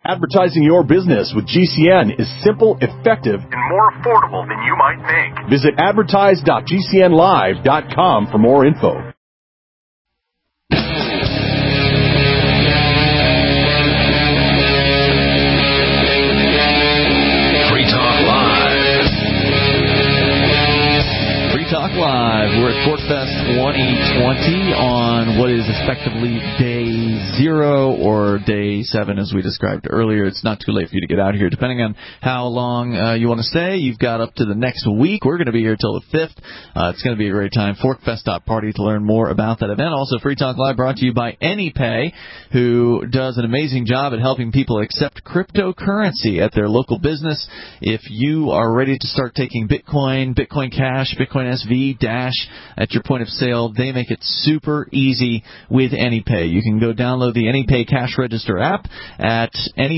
Advertising your business with GCN is simple, effective, and more affordable than you might think. Visit advertise.gcnlive.com for more info. Talk Live. We're at ForkFest 2020 on what is effectively day 0 or day 7, as we described earlier. It's not too late for you to get out here, depending on how long you want to stay. You've got up to the next week. We're going to be here till the 5th. It's going to be a great time. ForkFest.party to learn more about that event. Also, Free Talk Live brought to you by AnyPay, who does an amazing job at helping people accept cryptocurrency at their local business. If you are ready to start taking Bitcoin, Bitcoin Cash, Bitcoin SV, Dash at your point of sale, they make it super easy with AnyPay. You can go download the AnyPay Cash Register app at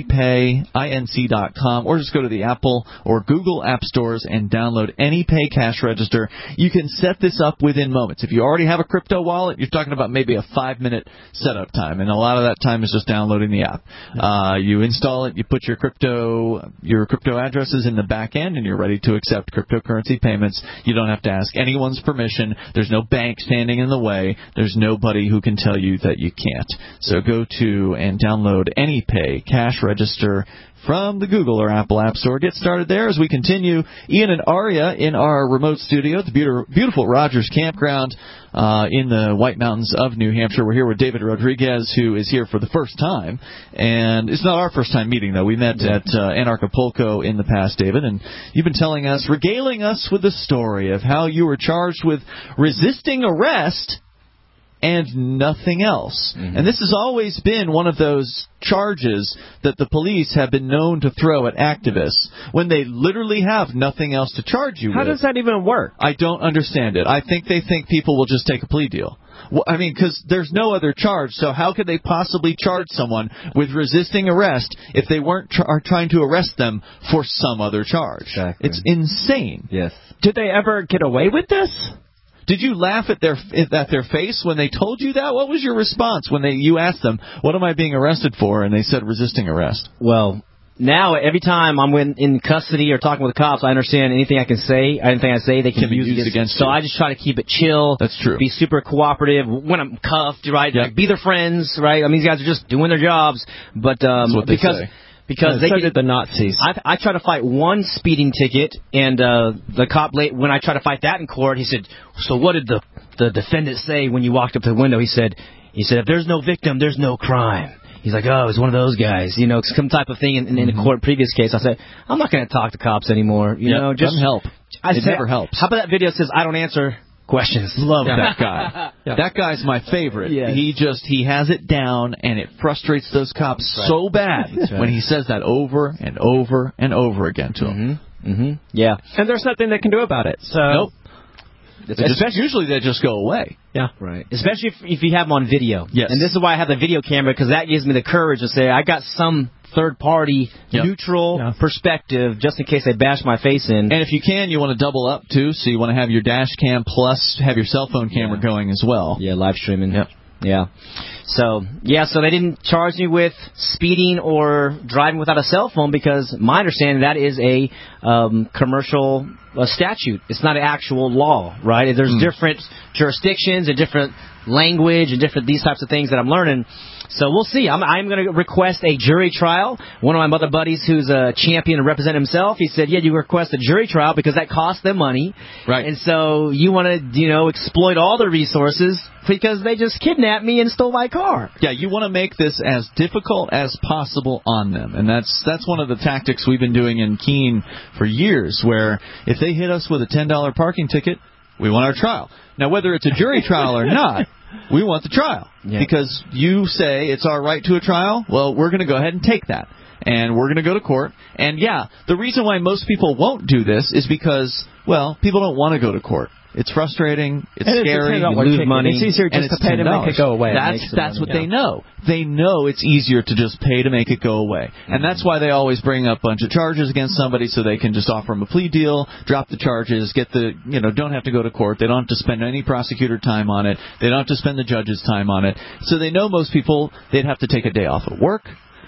anypayinc.com, or just go to the Apple or Google App Stores and download AnyPay Cash Register. You can set this up within moments. If you already have a crypto wallet, you're talking about maybe a 5-minute setup time, and a lot of that time is just downloading the app. You install it, you put your crypto addresses in the back end, and you're ready to accept cryptocurrency payments. You don't have to ask anyone's permission. There's no bank standing in the way. There's nobody who can tell you that you can't. So go to and download AnyPay Cash Register from the Google or Apple App Store. Get started there as we continue. Ian and Aria in our remote studio at the beautiful Rogers Campground in the White Mountains of New Hampshire. We're here with David Rodriguez, who is here for the first time. And it's not our first time meeting, though. We met at Anarchapulco in the past, David, and you've been telling us, regaling us with the story of how you were charged with resisting arrest and nothing else. Mm-hmm. And this has always been one of those charges that the police have been known to throw at activists when they literally have nothing else to charge you with. How does that even work? I don't understand it. I think they think people will just take a plea deal. Well, I mean, because there's no other charge, so how could they possibly charge someone with resisting arrest if they weren't trying to arrest them for some other charge? Exactly. It's insane. Yes. Did they ever get away with this? Did you laugh at their face when they told you that? What was your response when you asked them, what am I being arrested for? And they said resisting arrest. Well, now every time I'm in custody or talking with the cops, I understand anything I say, they can use against you. So I just try to keep it chill. That's true. Be super cooperative. When I'm cuffed, right? Yep. Like, be their friends, right? I mean, these guys are just doing their jobs. But that's what they say. Because so did the Nazis. I tried to fight one speeding ticket, and the cop, when I tried to fight that in court, he said, so what did the defendant say when you walked up to the window? He said, if there's no victim, there's no crime. He's like, oh, it's one of those guys, some type of thing in the court previous case. I said, I'm not going to talk to cops anymore. Just help. It never helps. How about that video that says, I don't answer questions? Love that guy. That guy's my favorite. Yes. He has it down, and it frustrates those cops so bad when he says that over and over and over again to them. Mm-hmm. Yeah. And there's nothing they can do about it. So nope. Usually they just go away. Yeah. Right. Especially if you have them on video. Yes. And this is why I have the video camera, because that gives me the courage to say, I got some third-party, neutral perspective, just in case they bash my face in. And if you can, you want to double up, too, so you want to have your dash cam plus have your cell phone camera going as well. Yeah, live streaming. Yep. Yeah. So they didn't charge me with speeding or driving without a cell phone because my understanding that is a commercial statute. It's not an actual law, right? There's different jurisdictions and different language and different these types of things that I'm learning. So we'll see. I'm going to request a jury trial. One of my other buddies who's a champion and represent himself, he said, you request a jury trial because that costs them money. Right. And so you want to, exploit all the resources because they just kidnapped me and stole my car. Yeah, you want to make this as difficult as possible on them. And that's one of the tactics we've been doing in Keene for years, where if they hit us with a $10 parking ticket, we want our trial. Now, whether it's a jury trial or not, we want the trial. Yeah. Because you say it's our right to a trial, well, we're going to go ahead and take that. And we're going to go to court. And, the reason why most people won't do this is because, people don't want to go to court. It's frustrating. It's scary. You lose money. It's easier just to pay to make it go away. That's what they know. They know it's easier to just pay to make it go away. Mm-hmm. And that's why they always bring up a bunch of charges against somebody so they can just offer them a plea deal, drop the charges, don't have to go to court. They don't have to spend any prosecutor time on it. They don't have to spend the judge's time on it. So they know most people, they'd have to take a day off of work.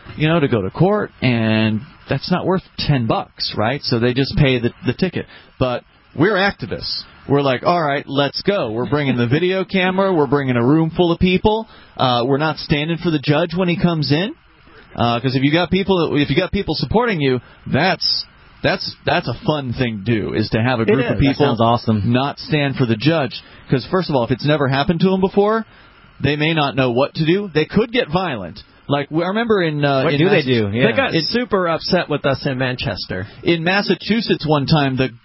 to go to court, and that's not worth $10, right? So they just pay the ticket. But we're activists. We're like, all right, let's go. We're bringing the video camera. We're bringing a room full of people. We're not standing for the judge when he comes in, because if you got people supporting you, that's a fun thing to do, is to have a group of people that sounds awesome. Not stand for the judge. Because first of all, if it's never happened to them before, they may not know what to do. They could get violent. Like, I remember what do they do? Yeah. They got super upset with us in Manchester. In Massachusetts one time, the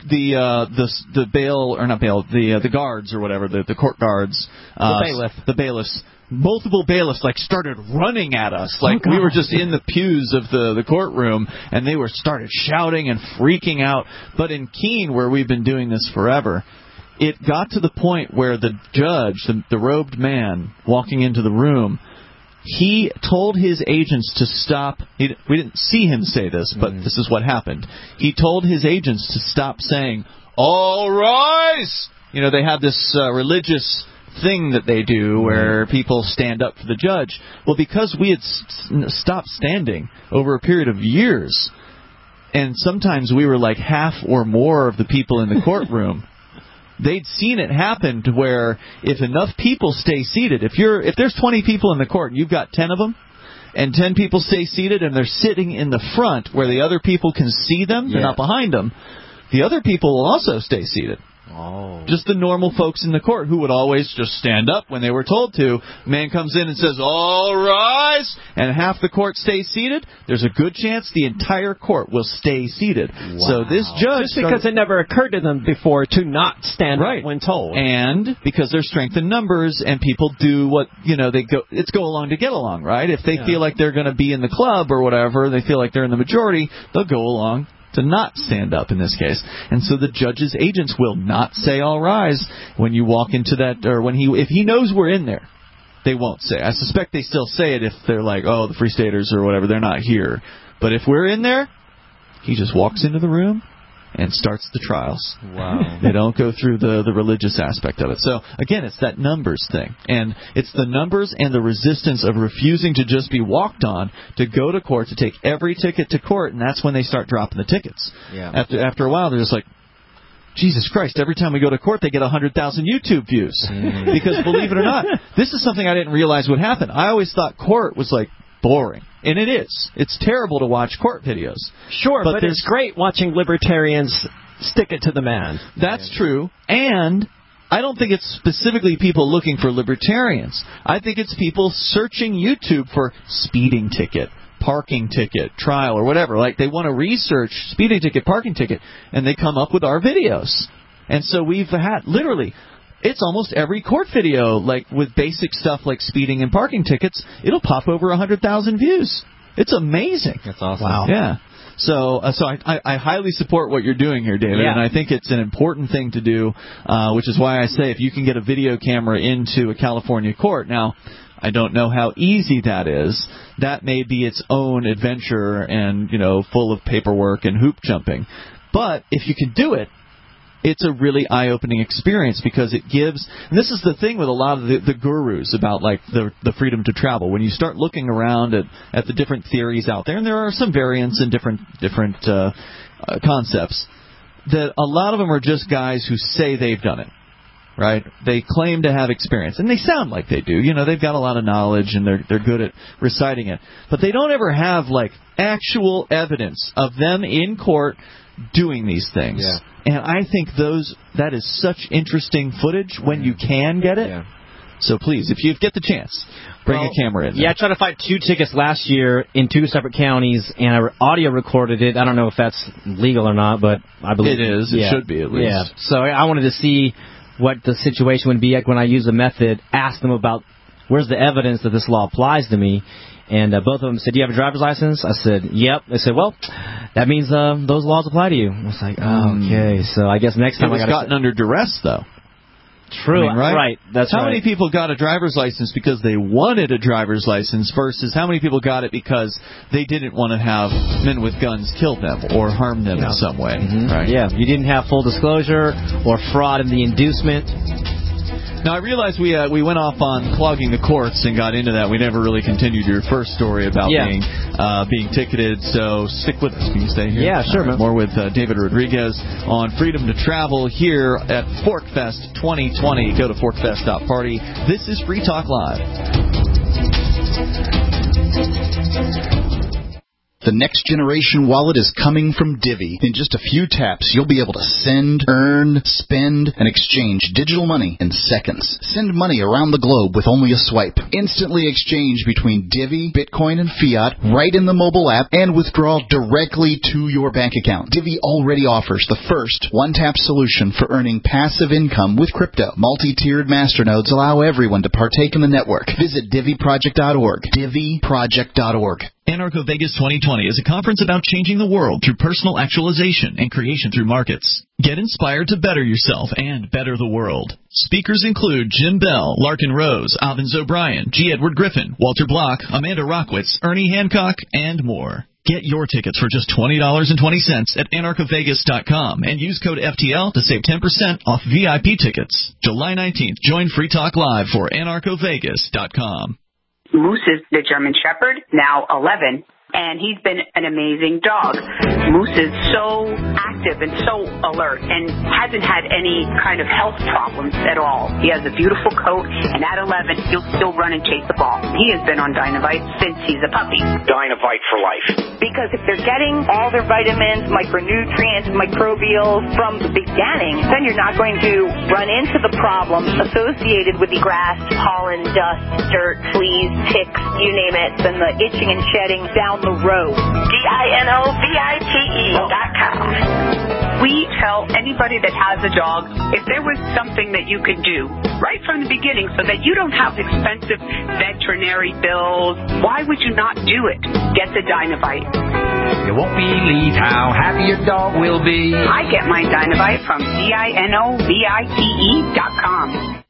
guards or whatever, the court guards, the bailiffs, multiple bailiffs started running at us. We were just in the pews of the courtroom, and they started shouting and freaking out. But in Keene, where we've been doing this forever, it got to the point where the judge, the robed man walking into the room, he told his agents to stop. We didn't see him say this, but this is what happened. He told his agents to stop saying, "All rise!" They have this religious thing that they do where people stand up for the judge. Well, because we had stopped standing over a period of years, and sometimes we were like half or more of the people in the courtroom, they'd seen it happen to where if enough people stay seated, if there's 20 people in the court and you've got 10 of them, and 10 people stay seated and they're sitting in the front where the other people can see them, they're not behind them, the other people will also stay seated. Oh. Just the normal folks in the court who would always just stand up when they were told to. Man comes in and says, "All rise," and half the court stays seated. There's a good chance the entire court will stay seated. Wow. So this judge, just because it never occurred to them before to not stand up when told, and because there's strength in numbers, and people do what they go. It's go along to get along, right? If they feel like they're going to be in the club or whatever, they feel like they're in the majority, they'll go along to not stand up in this case. And so the judge's agents will not say "all rise" when you walk into that, or if he knows we're in there, they won't say. I suspect they still say it if they're like, "Oh, the Free Staters" or whatever, they're not here. But if we're in there, he just walks into the room and starts the trials. Wow. They don't go through the religious aspect of it. So, again, it's that numbers thing. And it's the numbers and the resistance of refusing to just be walked on to go to court, to take every ticket to court, and that's when they start dropping the tickets. Yeah. After a while, they're just like, Jesus Christ, every time we go to court, they get 100,000 YouTube views. Because, believe it or not, this is something I didn't realize would happen. I always thought court was, boring. And it is. It's terrible to watch court videos. Sure, but it's great watching libertarians stick it to the man. That's true. And I don't think it's specifically people looking for libertarians. I think it's people searching YouTube for speeding ticket, parking ticket, trial, or whatever. They want to research speeding ticket, parking ticket, and they come up with our videos. And so we've had, literally, it's almost every court video, with basic stuff like speeding and parking tickets, it'll pop over 100,000 views. It's amazing. That's awesome. Wow. Yeah. So I highly support what you're doing here, David, and I think it's an important thing to do, which is why I say if you can get a video camera into a California court. Now, I don't know how easy that is. That may be its own adventure and, full of paperwork and hoop jumping. But if you can do it, it's a really eye-opening experience because it gives, and this is the thing with a lot of the gurus about the freedom to travel. When you start looking around at the different theories out there, and there are some variants in different concepts, that a lot of them are just guys who say they've done it, right? They claim to have experience, and they sound like they do. They've got a lot of knowledge, and they're good at reciting it. But they don't ever have, actual evidence of them in court doing these things. Yeah. And I think that is such interesting footage when you can get it. Yeah. So please, if you get the chance, bring a camera in there. Yeah, I tried to find 2 tickets last year in 2 separate counties, and I audio recorded it. I don't know if that's legal or not, but I believe it is. It should be, at least. Yeah. So I wanted to see what the situation would be like when I use the method, ask them about where's the evidence that this law applies to me. And both of them said, "Do you have a driver's license?" I said, "Yep." They said, "Well, that means those laws apply to you." I was like, "Oh, okay." So I guess next time I got gotten under duress, though. True, right? That's how many people got a driver's license because they wanted a driver's license versus how many people got it because they didn't want to have men with guns kill them or harm them in some way? Mm-hmm. Right? Yeah, you didn't have full disclosure or fraud in the inducement. Now, I realize we went off on clogging the courts and got into that. We never really continued your first story about being ticketed, so stick with us. Can you stay here? Yeah, sure, man. More with David Rodriguez on Freedom to Travel here at ForkFest 2020. Go to forkfest.party. This is Free Talk Live. The next generation wallet is coming from Divvy. In just a few taps, you'll be able to send, earn, spend, and exchange digital money in seconds. Send money around the globe with only a swipe. Instantly exchange between Divvy, Bitcoin, and fiat right in the mobile app and withdraw directly to your bank account. Divvy already offers the first one-tap solution for earning passive income with crypto. Multi-tiered masternodes allow everyone to partake in the network. Visit DivvyProject.org. DivvyProject.org. Anarcho Vegas 2020 is a conference about changing the world through personal actualization and creation through markets. Get inspired to better yourself and better the world. Speakers include Jim Bell, Larkin Rose, Alvin O'Brien, G. Edward Griffin, Walter Block, Amanda Rockwitz, Ernie Hancock, and more. Get your tickets for just $20.20 at anarchovegas.com and use code FTL to save 10% off VIP tickets. July 19th, join Free Talk Live for anarchovegas.com. Moose is the German Shepherd, now 11, and he's been an amazing dog. Moose is so active and so alert and hasn't had any kind of health problems at all. He has a beautiful coat, and at 11, he'll still run and chase the ball. He has been on Dynovite since he's a puppy. Dynovite for life. Because if they're getting all their vitamins, micronutrients, microbials from the beginning, then you're not going to run into the problems associated with the grass, pollen, dust, dirt, fleas, ticks, you name it, and the itching and shedding down the road. DINOVITE.com. We tell anybody that has a dog, if there was something that you could do right from the beginning so that you don't have expensive veterinary bills, why would you not do it? Get the Dynovite. You won't believe how happy your dog will be. I get my Dynovite from DINOVITE.com.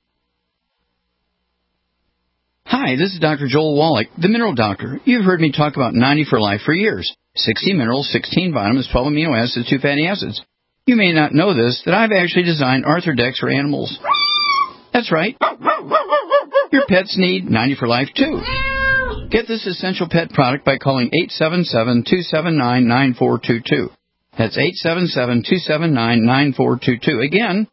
Hi, this is Dr. Joel Wallach, the Mineral Doctor. You've heard me talk about 90 for Life for years. 60 minerals, 16 vitamins, 12 amino acids, 2 fatty acids. You may not know this, that I've actually designed Arthrodex for animals. That's right. Your pets need 90 for Life, too. Get this essential pet product by calling 877-279-9422. That's 877-279-9422. Again,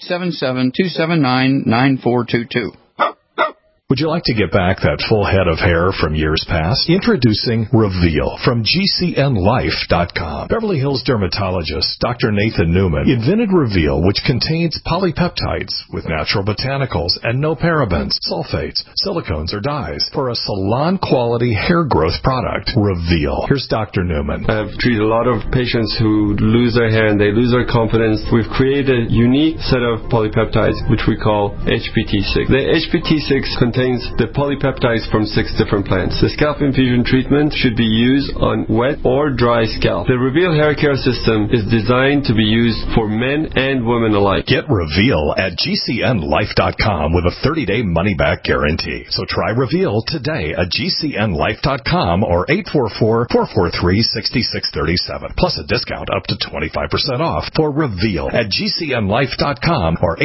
877-279-9422. Would you like to get back that full head of hair from years past? Introducing Reveal from GCNLife.com. Beverly Hills dermatologist Dr. Nathan Newman invented Reveal, which contains polypeptides with natural botanicals and no parabens, sulfates, silicones, or dyes for a salon-quality hair growth product. Reveal. Here's Dr. Newman. I've treated a lot of patients who lose their hair and they lose their confidence. We've created a unique set of polypeptides, which we call HPT6. The HPT6 contains the polypeptides from 6 different plants. The scalp infusion treatment should be used on wet or dry scalp. The Reveal hair care system is designed to be used for men and women alike. Get Reveal at GCNLife.com with a 30-day money-back guarantee. So try Reveal today at GCNLife.com or 844-443-6637. Plus a discount up to 25% off for Reveal at GCNLife.com or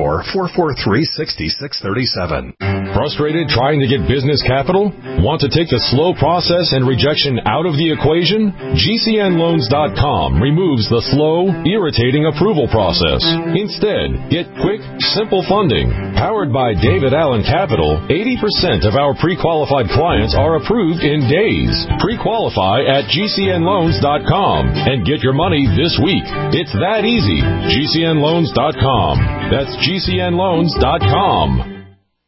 844-443-6637. Frustrated trying to get business capital? Want to take the slow process and rejection out of the equation? GCNLoans.com removes the slow, irritating approval process. Instead, get quick, simple funding. Powered by David Allen Capital, 80% of our pre-qualified clients are approved in days. Pre-qualify at GCNLoans.com and get your money this week. It's that easy. GCNLoans.com. That's GCNLoans.com.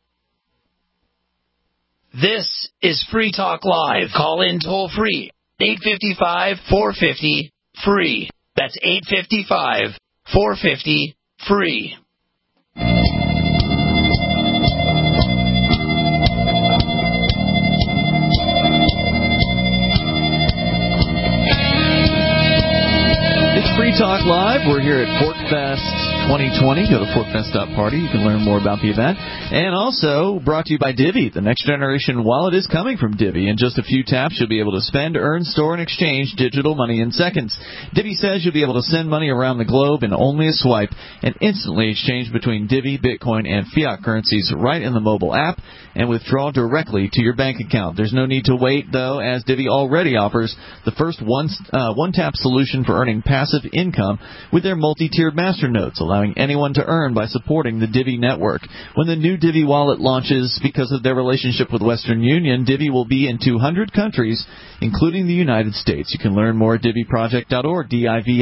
This is Free Talk Live. Call in toll free. 855-450-FREE. That's 855-450-FREE. It's Free Talk Live. We're here at ForkFest 2020. Go to forkfest.party. You can learn more about the event. And also brought to you by Divvy. The next generation wallet is coming from Divvy. In just a few taps, you'll be able to spend, earn, store, and exchange digital money in seconds. Divvy says you'll be able to send money around the globe in only a swipe and instantly exchange between Divvy, Bitcoin, and fiat currencies right in the mobile app and withdraw directly to your bank account. There's no need to wait, though, as Divvy already offers the first one-tap solution for earning passive income with their multi-tiered master notes, allowing anyone to earn by supporting the Divvy network. When the new Divvy wallet launches, because of their relationship with Western Union, Divvy will be in 200 countries, including the United States. You can learn more at DivvyProject.org,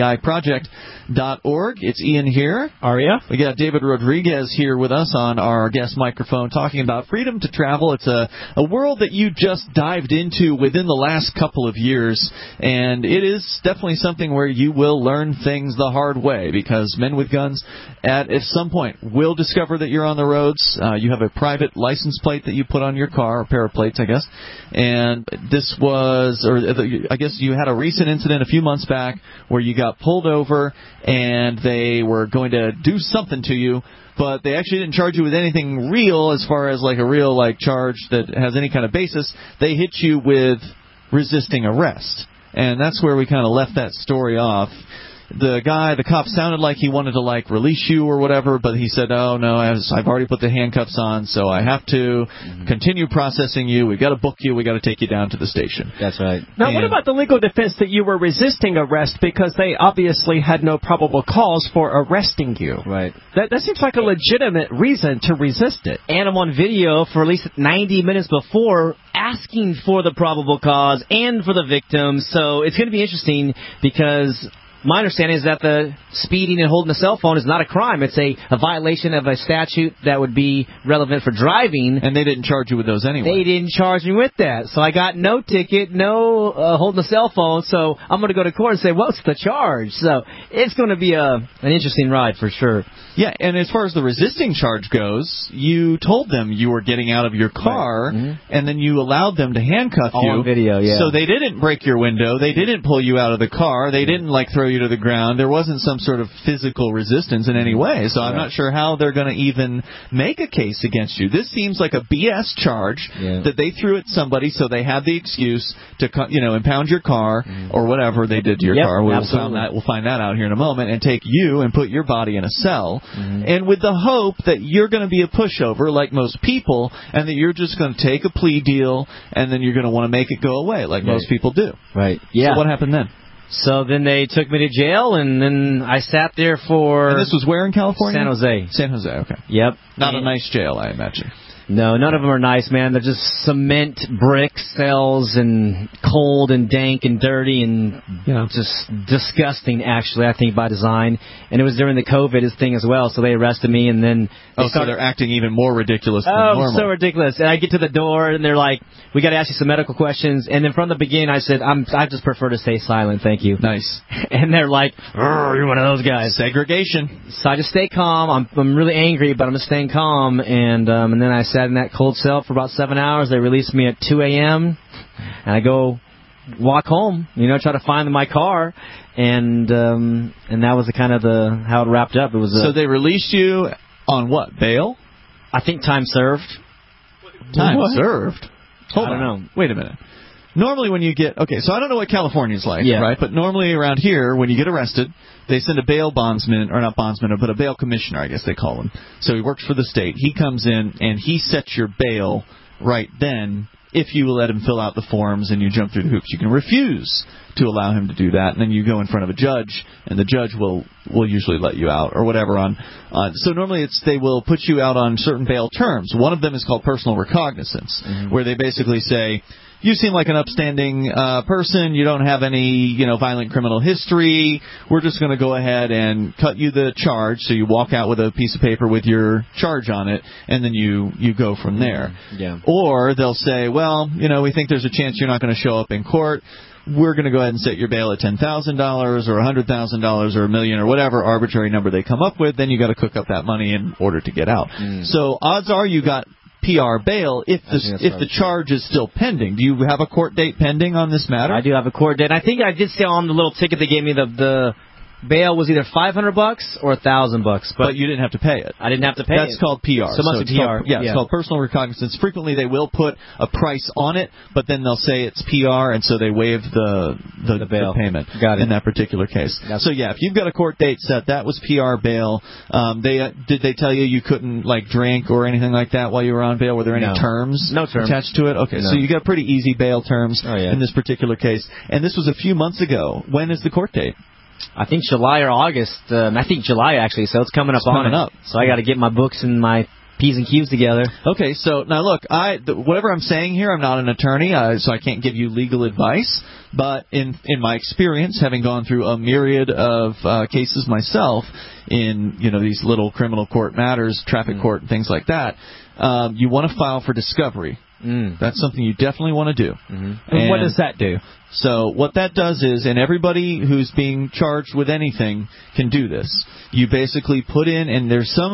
DIVIProject.org. It's Ian here. Aria. We got David Rodriguez here with us on our guest microphone talking about freedom to travel. It's a world that you just dived into within the last couple of years, and it is definitely something where you will learn things the hard way, because men with guns at some point will discover that you're on the roads. You have a private license plate that you put on your car, or pair of plates, I guess, and this was, or I guess you had a recent incident a few months back where you got pulled over and they were going to do something to you, but they actually didn't charge you with anything real as far as like a real like charge that has any kind of basis. They hit you with resisting arrest. And that's where we kind of left that story off. The cop sounded like he wanted to like release you or whatever, but he said, "Oh no, I've already put the handcuffs on, so I have to continue processing you. We've got to book you. We got to take you down to the station." That's right. Now, what about the legal defense that you were resisting arrest because they obviously had no probable cause for arresting you? Right. That seems like a legitimate reason to resist it. And I'm on video for at least 90 minutes before asking for the probable cause and for the victim. So it's going to be interesting because my understanding is that the speeding and holding a cell phone is not a crime. It's a violation of a statute that would be relevant for driving. And they didn't charge you with those anyway. They didn't charge me with that. So I got no ticket, no holding a cell phone. So I'm going to go to court and say, what's the charge? So it's going to be an interesting ride for sure. Yeah, and as far as the resisting charge goes, you told them you were getting out of your car, and then you allowed them to handcuff you. On video, yeah. So they didn't break your window. They didn't pull you out of the car. They didn't, like, throw you to the ground. There wasn't some sort of physical resistance in any way. So I'm not sure how they're going to even make a case against you. This seems like a BS charge that they threw at somebody so they had the excuse to, impound your car or whatever they did to your car. We'll find that out here in a moment, and take you and put your body in a cell. And with the hope that you're going to be a pushover like most people, and that you're just going to take a plea deal, and then you're going to want to make it go away like most people do. Right. Yeah. So what happened then? So then they took me to jail, and then I sat there for... And this was where in California? San Jose. San Jose, okay. Yep. Not a nice jail, I imagine. No, none of them are nice, man. They're just cement brick cells and cold and dank and dirty and just disgusting, actually, I think, by design. And it was during the COVID thing as well, so they arrested me, and then... so they're acting even more ridiculous than normal. Oh, so ridiculous. And I get to the door, and they're like, we got to ask you some medical questions. And then from the beginning, I said, I just prefer to stay silent, thank you. Nice. And they're like, you're one of those guys. Segregation. So I just stay calm. I'm really angry, but I'm just staying calm. And then I sat in that cold cell for about 7 hours. They released me at 2 a.m. And I go walk home, try to find my car. And that was how it wrapped up. It was So they released you on what, bail? I think time served. Time served? I don't know. Wait a minute. Normally when you get... Okay, so I don't know what California's like, right? But normally around here, when you get arrested, they send a bail bondsman, or not bondsman, but a bail commissioner, I guess they call him. So he works for the state. He comes in, and he sets your bail right then if you let him fill out the forms and you jump through the hoops. You can refuse to allow him to do that, and then you go in front of a judge, and the judge will usually let you out or whatever. So normally they will put you out on certain bail terms. One of them is called personal recognizance, where they basically say, you seem like an upstanding person. You don't have any, violent criminal history. We're just going to go ahead and cut you the charge. So you walk out with a piece of paper with your charge on it, and then you go from there. Yeah. Or they'll say, well, we think there's a chance you're not going to show up in court. We're going to go ahead and set your bail at $10,000 or $100,000 or $1 million or whatever arbitrary number they come up with. Then you got to cook up that money in order to get out. So odds are you got PR bail if the charge is still pending. Do you have a court date pending on this matter? I do have a court date. I think I did see on the little ticket they gave me the bail was either $500 or $1,000, but you didn't have to pay it. I didn't have to pay it. That's called PR. So must be PR. It's called personal recognizance. Frequently, they will put a price on it, but then they'll say it's PR, and so they waive the bail payment. Got it. In that particular case. So yeah, if you've got a court date set, that was PR bail. Did they tell you couldn't drink or anything like that while you were on bail? Were there any terms? No terms attached to it? Okay, no. So you got pretty easy bail terms in this particular case. And this was a few months ago. When is the court date? I think July or August. I think July, actually, so it's coming up on it. So I got to get my books and my P's and Q's together. Okay, so now look, whatever I'm saying here, I'm not an attorney, so I can't give you legal advice. But in my experience, having gone through a myriad of cases myself in these little criminal court matters, traffic court, and things like that, you want to file for discovery. That's something you definitely want to do. And what does that do? So what that does is, and everybody who's being charged with anything can do this, you basically put in, and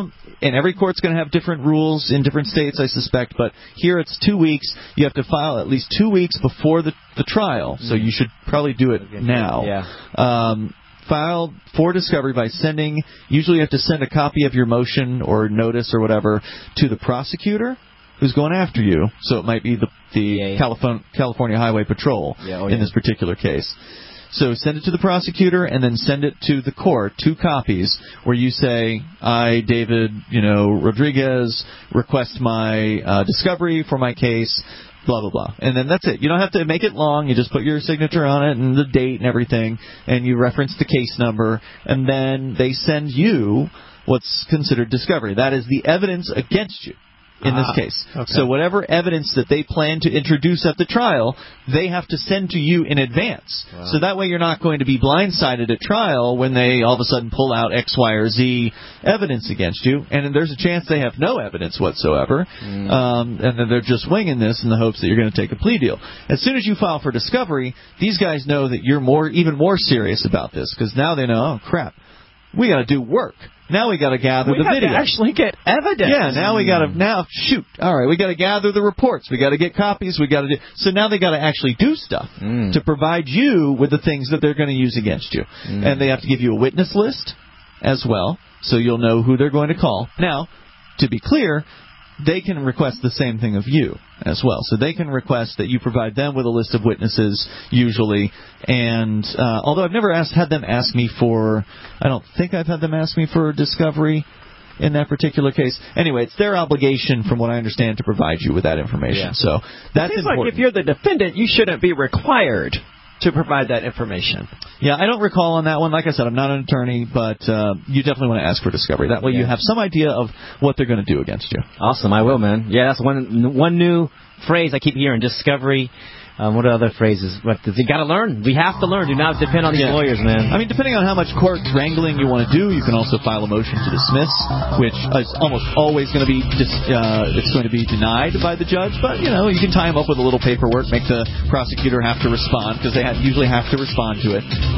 every court's going to have different rules in different states, I suspect, but here it's 2 weeks. You have to file at least 2 weeks before the trial, so you should probably do it now. Yeah. File for discovery by sending, usually you have to send a copy of your motion or notice or whatever to the prosecutor who's going after you. So it might be the California Highway Patrol in this particular case. So send it to the prosecutor and then send it to the court, 2 copies, where you say, I, David, Rodriguez, request my discovery for my case, blah, blah, blah. And then that's it. You don't have to make it long. You just put your signature on it and the date and everything, and you reference the case number, and then they send you what's considered discovery. That is the evidence against you. In this case. Okay. So whatever evidence that they plan to introduce at the trial, they have to send to you in advance. Wow. So that way you're not going to be blindsided at trial when they all of a sudden pull out X, Y, or Z evidence against you. And there's a chance they have no evidence whatsoever. And then they're just winging this in the hopes that you're going to take a plea deal. As soon as you file for discovery, these guys know that you're even more serious about this, because now they know, oh, crap, we got to do work. Now we got to gather the video. We have to actually get evidence. Yeah, now we got to all right, we got to gather the reports. We got to get copies. We got to do. So now they got to actually do stuff to provide you with the things that they're going to use against you, and they have to give you a witness list as well, so you'll know who they're going to call. Now, to be clear, they can request the same thing of you as well. So they can request that you provide them with a list of witnesses, usually. And although I've never had them ask me for, I don't think I've had them ask me for discovery in that particular case. Anyway, it's their obligation, from what I understand, to provide you with that information. Yeah. So that's important. Like if you're the defendant, you shouldn't be required to provide that information. Yeah, I don't recall on that one. Like I said, I'm not an attorney, but you definitely want to ask for discovery. That way you have some idea of what they're going to do against you. Awesome, I will, man. Yeah, that's one new phrase I keep hearing, discovery. What are other phrases? But you got to learn. We have to learn. Do not depend on these lawyers, man. I mean, depending on how much court wrangling you want to do, you can also file a motion to dismiss, which is almost always going to be it's going to be denied by the judge. But you can tie them up with a little paperwork, make the prosecutor have to respond, because they usually have to respond to it.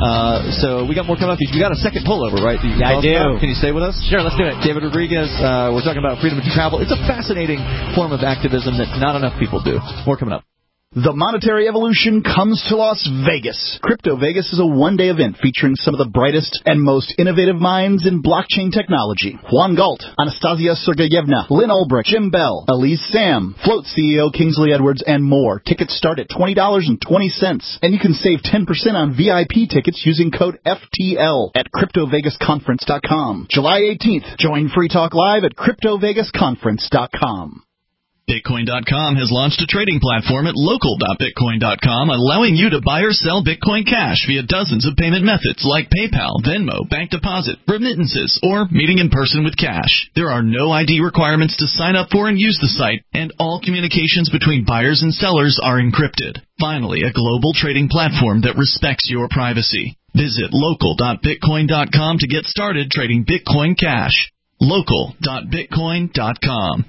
So we got more coming up. You got a second pullover, right? Yeah, I do. Can you stay with us? Sure, let's do it. David Rodriguez. We're talking about freedom to travel. It's a fascinating form of activism that not enough people do. More coming up. The Monetary Evolution comes to Las Vegas. Crypto Vegas is a one-day event featuring some of the brightest and most innovative minds in blockchain technology. Juan Galt, Anastasia Sergeyevna, Lynn Ulbricht, Jim Bell, Elise Sam, Float CEO Kingsley Edwards, and more. Tickets start at $20.20, and you can save 10% on VIP tickets using code FTL at CryptoVegasConference.com. July 18th, join Free Talk Live at CryptoVegasConference.com. Bitcoin.com has launched a trading platform at local.bitcoin.com, allowing you to buy or sell Bitcoin Cash via dozens of payment methods like PayPal, Venmo, bank deposit, remittances, or meeting in person with cash. There are no ID requirements to sign up for and use the site, and all communications between buyers and sellers are encrypted. Finally, a global trading platform that respects your privacy. Visit local.bitcoin.com to get started trading Bitcoin Cash. Local.bitcoin.com.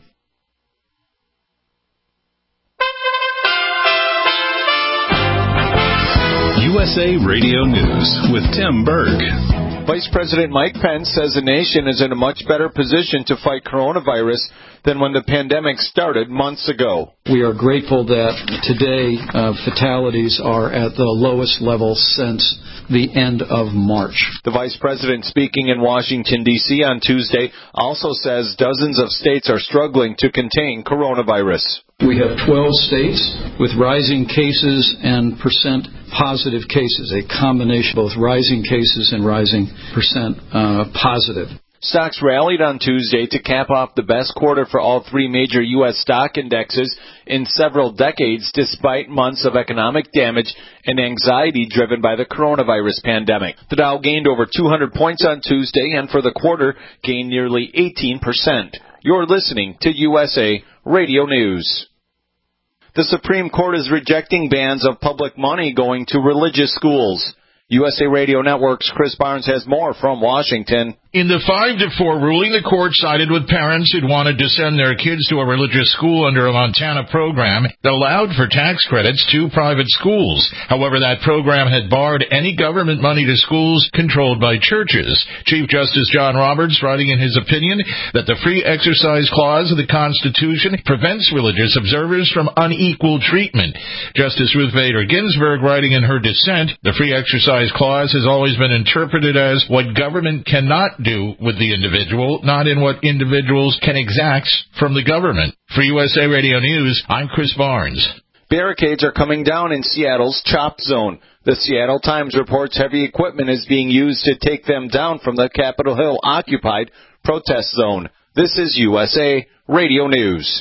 USA Radio News with Tim Berg. Vice President Mike Pence says the nation is in a much better position to fight coronavirus than when the pandemic started months ago. We are grateful that today fatalities are at the lowest level since the end of March. The Vice President, speaking in Washington, D.C. on Tuesday, also says dozens of states are struggling to contain coronavirus. We have 12 states with rising cases and percent positive cases, a combination of both rising cases and rising percent positive. Stocks rallied on Tuesday to cap off the best quarter for all three major U.S. stock indexes in several decades, despite months of economic damage and anxiety driven by the coronavirus pandemic. The Dow gained over 200 points on Tuesday and for the quarter gained nearly 18%. You're listening to USA Radio News. The Supreme Court is rejecting bans of public money going to religious schools. USA Radio Network's Chris Barnes has more from Washington. In the 5-4 ruling, the court sided with parents who'd wanted to send their kids to a religious school under a Montana program that allowed for tax credits to private schools. However, that program had barred any government money to schools controlled by churches. Chief Justice John Roberts, writing in his opinion that the Free Exercise Clause of the Constitution prevents religious observers from unequal treatment. Justice Ruth Bader Ginsburg, writing in her dissent, the Free Exercise Clause has always been interpreted as what government cannot do with the individual, not in what individuals can exact from the government. For USA Radio News, I'm Chris Barnes. Barricades are coming down in Seattle's CHOP zone. The Seattle Times reports heavy equipment is being used to take them down from the Capitol Hill occupied protest zone. This is USA Radio News.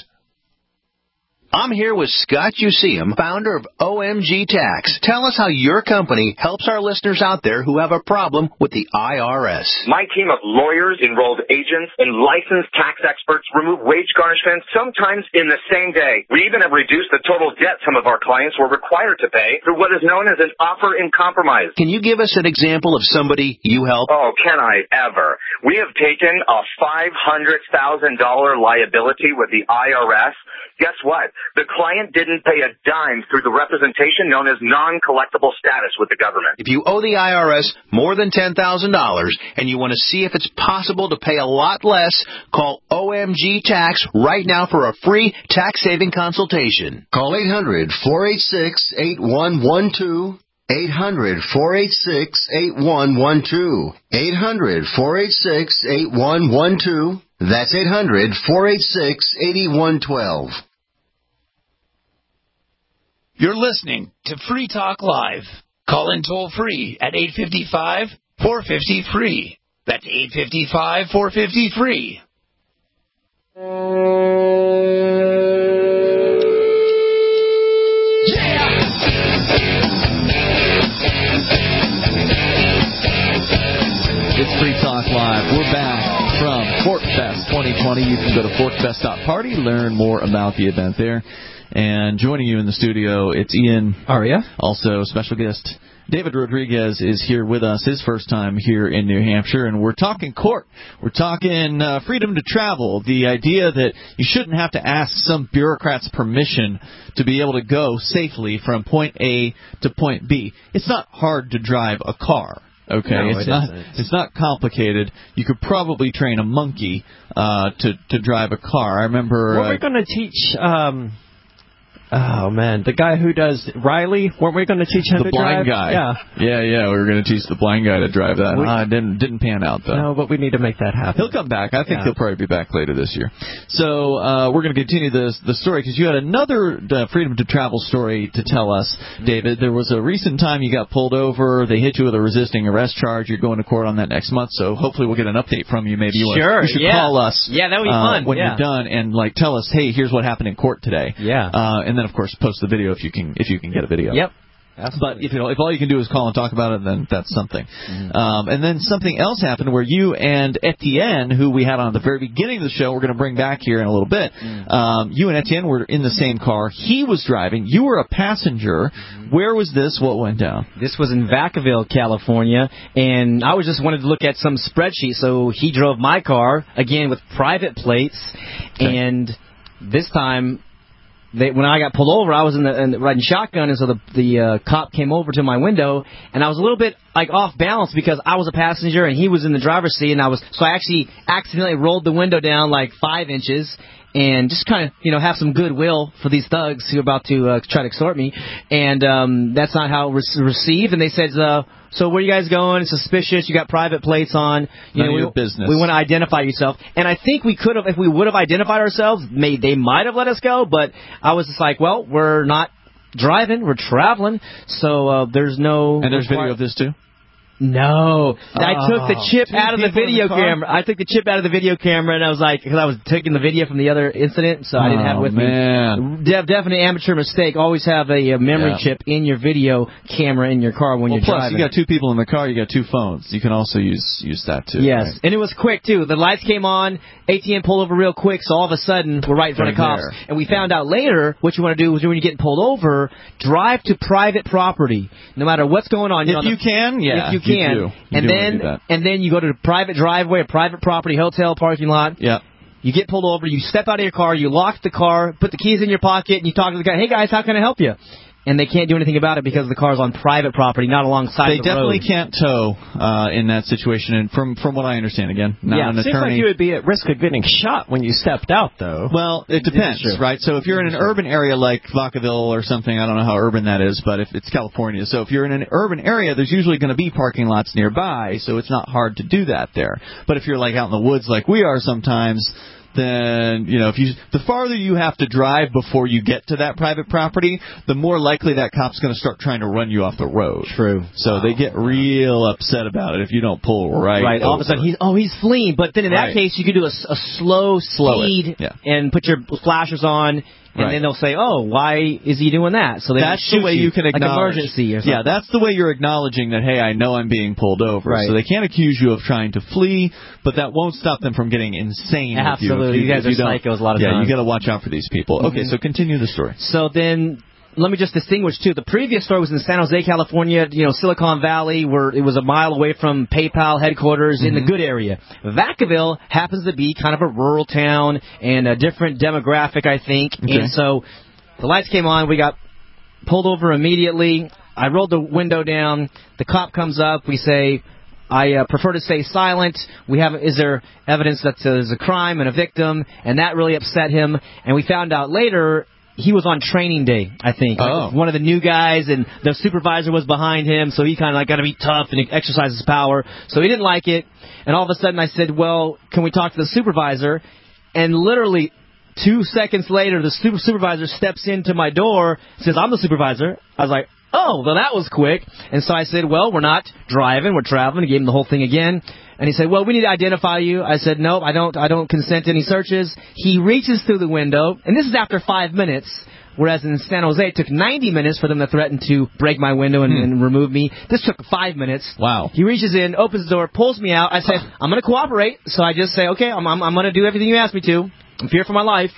I'm here with Scott Useum, founder of OMG Tax. Tell us how your company helps our listeners out there who have a problem with the IRS. My team of lawyers, enrolled agents, and licensed tax experts remove wage garnishments sometimes in the same day. We even have reduced the total debt some of our clients were required to pay through what is known as an offer in compromise. Can you give us an example of somebody you help? Oh, can I ever? We have taken a $500,000 liability with the IRS. Guess what? The client didn't pay a dime through the representation known as non-collectible status with the government. If you owe the IRS more than $10,000 and you want to see if it's possible to pay a lot less, call OMG Tax right now for a free tax-saving consultation. Call 800-486-8112. 800-486-8112. 800-486-8112. That's 800-486-8112. You're listening to Free Talk Live. Call in toll free at 855-450-FREE. That's 855-450-FREE. It's Free Talk Live. We're back from ForkFest 2020. You can go to forkfest.party, learn more about the event there. And joining you in the studio, it's Ian Aria. Also, special guest David Rodriguez is here with us, his first time here in New Hampshire, and we're talking court. We're talking freedom to travel, the idea that you shouldn't have to ask some bureaucrat's permission to be able to go safely from point A to point B. It's not hard to drive a car. Okay, no, it's not complicated. You could probably train a monkey to drive a car. I remember. We're going to teach. Oh, man. The guy who does Riley, weren't we going to teach him to drive? The blind guy. Yeah. Yeah. We were going to teach the blind guy to drive that. Didn't pan out, though. No, but we need to make that happen. He'll come back. I think he'll probably be back later this year. So we're going to continue the story, because you had another freedom to travel story to tell us, David. There was a recent time you got pulled over. They hit you with a resisting arrest charge. You're going to court on that next month, so hopefully we'll get an update from you. Maybe you should call us that would be fun. When you're done, and tell us, hey, here's what happened in court today. Yeah. And then, of course, post the video if you can get a video. Yep. Absolutely. But if all you can do is call and talk about it, then that's something. Mm-hmm. And then something else happened where you and Etienne, who we had on at the very beginning of the show, we're going to bring back here in a little bit. You and Etienne were in the same car. He was driving. You were a passenger. Where was this? What went down? This was in Vacaville, California, and I was just wanted to look at some spreadsheet. So he drove my car, again with private plates, and this time when I got pulled over, I was in the riding shotgun, and so the cop came over to my window, and I was a little bit like off balance because I was a passenger and he was in the driver's seat, and so I actually accidentally rolled the window down like 5 inches. And just kind of, have some goodwill for these thugs who are about to try to extort me. And that's not how it was received. And they said, so where are you guys going? It's suspicious. You got private plates on. None of your business. We want to identify yourself. And I think we could have, if we would have identified ourselves, they might have let us go. But I was just like, well, we're not driving. We're traveling. So there's no... And there's video of this, too? No. I took the chip out of the video camera. I took the chip out of the video camera, and I was like, because I was taking the video from the other incident, so I didn't have it with me. Definitely amateur mistake. Always have a memory chip in your video camera in your car when you're driving. Plus, you got 2 people in the car, you got 2 phones. You can also use that, too. Yes, right? And it was quick, too. The lights came on, ATM pulled over real quick, so all of a sudden, we're right in front of cops. There. And we found out later, what you want to do is when you're getting pulled over, drive to private property. No matter what's going on. If you can, yeah. If you can. And then you go to the private driveway, a private property, hotel, parking lot. Yeah. You get pulled over, you step out of your car, you lock the car, put the keys in your pocket, and you talk to the guy, hey guys, how can I help you? And they can't do anything about it because the car's on private property, not alongside the road. They definitely can't tow in that situation, and from what I understand, again, not an attorney. Seems like you would be at risk of getting shot when you stepped out, though. Well, it depends, right? So if you're in an urban area like Vacaville or something, I don't know how urban that is, but if it's California. So if you're in an urban area, there's usually going to be parking lots nearby, so it's not hard to do that there. But if you're like out in the woods like we are sometimes, then, the farther you have to drive before you get to that private property, the more likely that cop's going to start trying to run you off the road. True. So they get real upset about it if you don't pull right all of a sudden, he's fleeing. But then in that case, you could do a slow speed and put your flashers on. And then they'll say, oh, why is he doing that? So that's the way you can acknowledge. Like emergency or something. Yeah, that's the way you're acknowledging that, hey, I know I'm being pulled over. Right. So they can't accuse you of trying to flee, but that won't stop them from getting insane. Absolutely. You guys are psychos a lot of times. Yeah, you got to watch out for these people. Okay, so continue the story. So then... Let me just distinguish, too. The previous story was in San Jose, California, Silicon Valley, where it was a mile away from PayPal headquarters in the good area. Vacaville happens to be kind of a rural town and a different demographic, I think. Okay. And so the lights came on. We got pulled over immediately. I rolled the window down. The cop comes up. We say, I prefer to stay silent. Is there evidence that there's a crime and a victim? And that really upset him. And we found out later... He was on training day, I think. Oh. One of the new guys, and the supervisor was behind him, so he kind of got to be tough and exercise his power. So he didn't like it. And all of a sudden I said, well, can we talk to the supervisor? And literally 2 seconds later, the supervisor steps into my door, says, I'm the supervisor. I was like, oh, well, that was quick. And so I said, well, we're not driving, we're traveling. I gave him the whole thing again. And he said, well, we need to identify you. I said, nope, I don't consent to any searches. He reaches through the window, and this is after 5 minutes, whereas in San Jose it took 90 minutes for them to threaten to break my window and remove me. This took 5 minutes. Wow. He reaches in, opens the door, pulls me out. I said, I'm going to cooperate. So I just say, okay, I'm going to do everything you asked me to. I'm feared for my life.